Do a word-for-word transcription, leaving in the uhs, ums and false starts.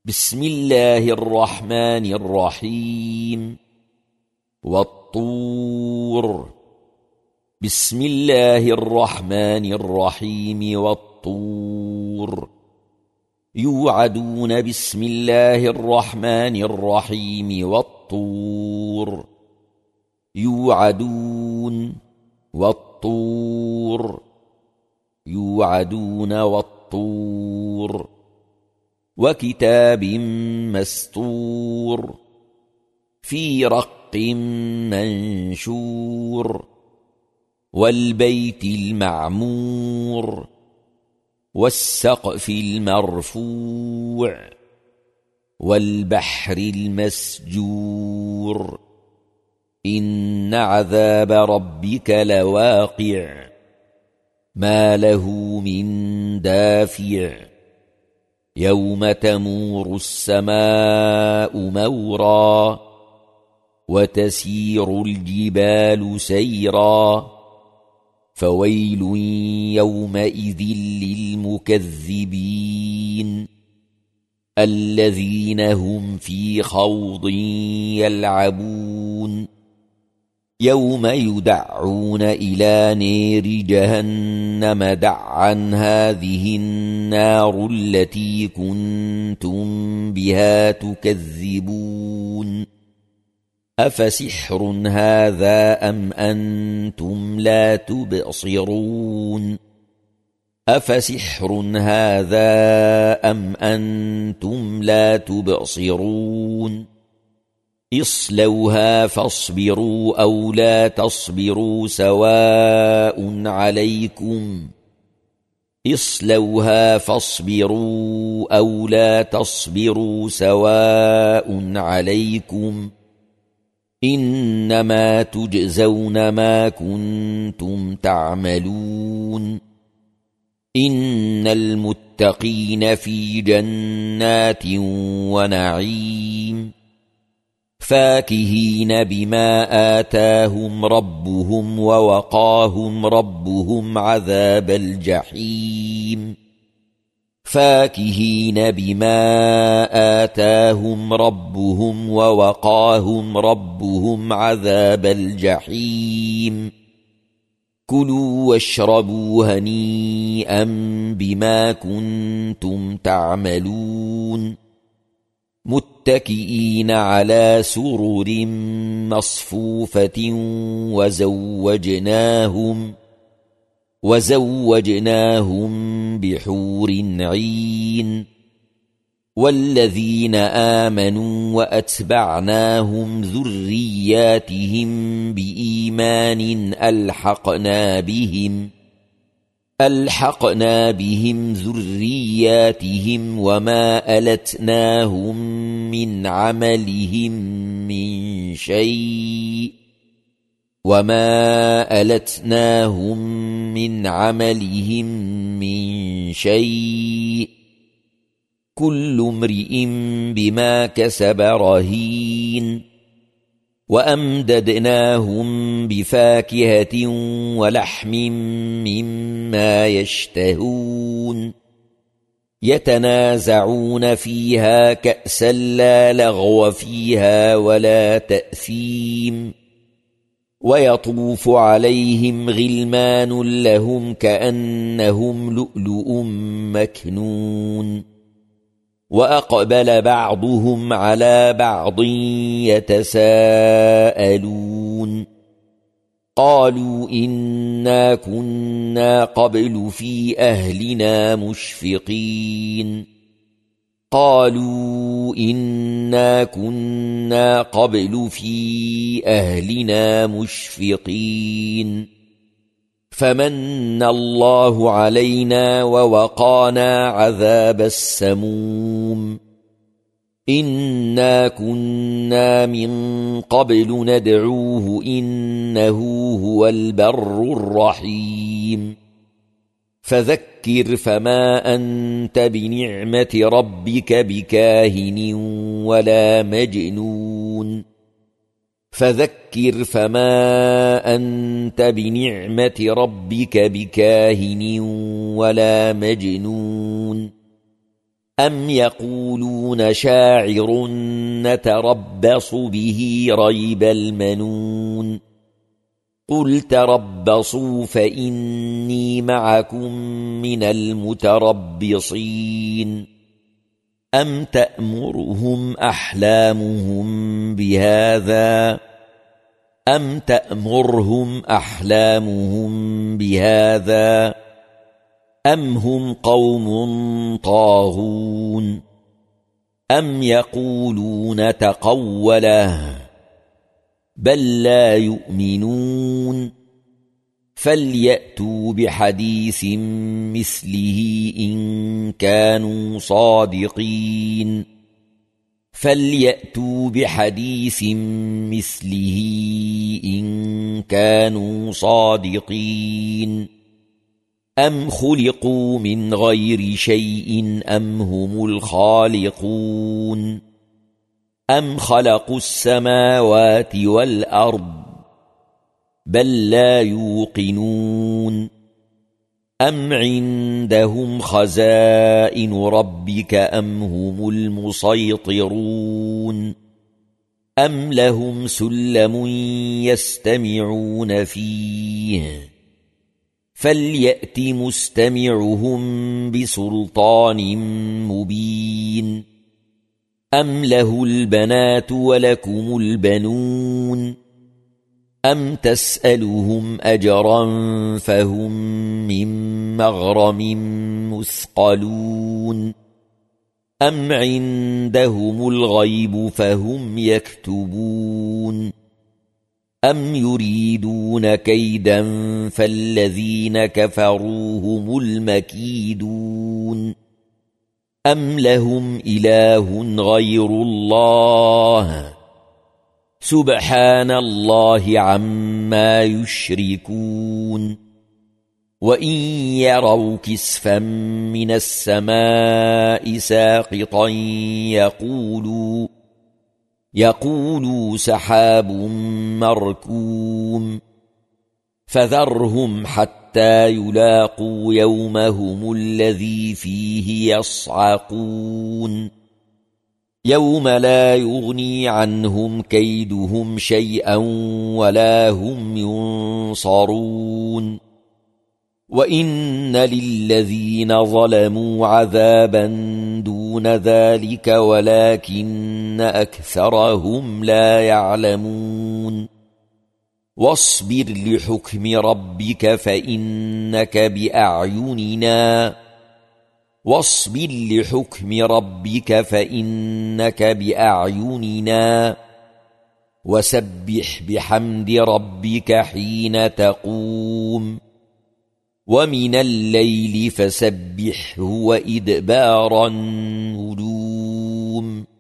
بسم الله الرحمن الرحيم والطور. بسم الله الرحمن الرحيم والطور. يوعدون بسم الله الرحمن الرحيم والطور. يوعدون والطور. يوعدون والطور. وكتاب مسطور في رق منشور. والبيت المعمور. والسقف المرفوع. والبحر المسجور. إن عذاب ربك لواقع ما له من دافع. يوم تمور السماء مورا وتسير الجبال سيرا. فويل يومئذ للمكذبين الذين هم في خوض يلعبون. يوم يدعون إلى نار جهنم دعا هذه النار التي كنتم بها تكذبون. أفسحر هذا أم أنتم لا تبصرون. أفسحر هذا أم أنتم لا تبصرون. اصلوها فاصبروا أو لا تصبروا سواء عليكم. اصلوها فاصبروا أو لا تصبروا سواء عليكم. إنما تجزون ما كنتم تعملون. إن المتقين في جنات ونعيم فاكهين بما آتاهم ربهم ووقاهم ربهم عذاب الجحيم. فاكهين بما آتاهم ربهم ووقاهم ربهم عذاب الجحيم. كلوا واشربوا هنيئا بما كنتم تعملون. متكئين على سرر مصفوفة وزوجناهم وزوجناهم بحور عين. والذين آمنوا وأتبعناهم ذرياتهم بإيمان ألحقنا بهم ألحقنا بهم ذرياتهم وما ألتناهم من عملهم من شيء وما ألتناهم من عملهم من شيء. كل امرئ بما كسب رهين. وأمددناهم بفاكهة ولحم مما يشتهون. يتنازعون فيها كأسا لا لغو فيها ولا تأثيم. ويطوف عليهم غلمان لهم كأنهم لؤلؤ مكنون. وأقبل بعضهم على بعض يتساءلون. قالوا إنا كنا قبل في أهلنا مشفقين. قالوا إنا كنا قبل في أهلنا مشفقين. فمن الله علينا ووقانا عذاب السموم. إنا كنا من قبل ندعوه إنه هو البر الرحيم. فذكر فما أنت بنعمة ربك بكاهن ولا مجنون. فذكر فما أنت بنعمة ربك بكاهن ولا مجنون. أم يقولون شاعر نتربص به ريب المنون قل تربصوا فإني معكم من المتربصين أم تأمرهم أحلامهم بهذا أم تأمرهم أحلامهم بهذا أم هم قوم طاغون أم يقولون تقوله بل لا يؤمنون فليأتوا بحديث مثله إن كانوا صادقين فليأتوا بحديث مثله إن كانوا صادقين أم خلقوا من غير شيء أم هم الخالقون أم خلقوا السماوات والأرض بل لا يوقنون أم عندهم خزائن ربك أم هم المسيطرون أم لهم سلم يستمعون فيه فليأت مستمعهم بسلطان مبين أم له البنات ولكم البنون أم تسألهم أجرا فهم من مغرم مثقلون أم عندهم الغيب فهم يكتبون أم يريدون كيدا فالذين كفروا هم المكيدون أم لهم إله غير الله سبحان الله عما يشركون وإن يروا كسفا من السماء ساقطا يقولوا يقولوا سحاب مركوم فذرهم حتى يلاقوا يومهم الذي فيه يصعقون يوم لا يغني عنهم كيدهم شيئا ولا هم ينصرون وإن للذين ظلموا عذابا دون ذلك ولكن أكثرهم لا يعلمون واصبر لحكم ربك فإنك بأعيننا واصبر لحكم ربك فإنك بأعيننا وسبح بحمد ربك حين تقوم ومن الليل فسبحه وإدبار النجوم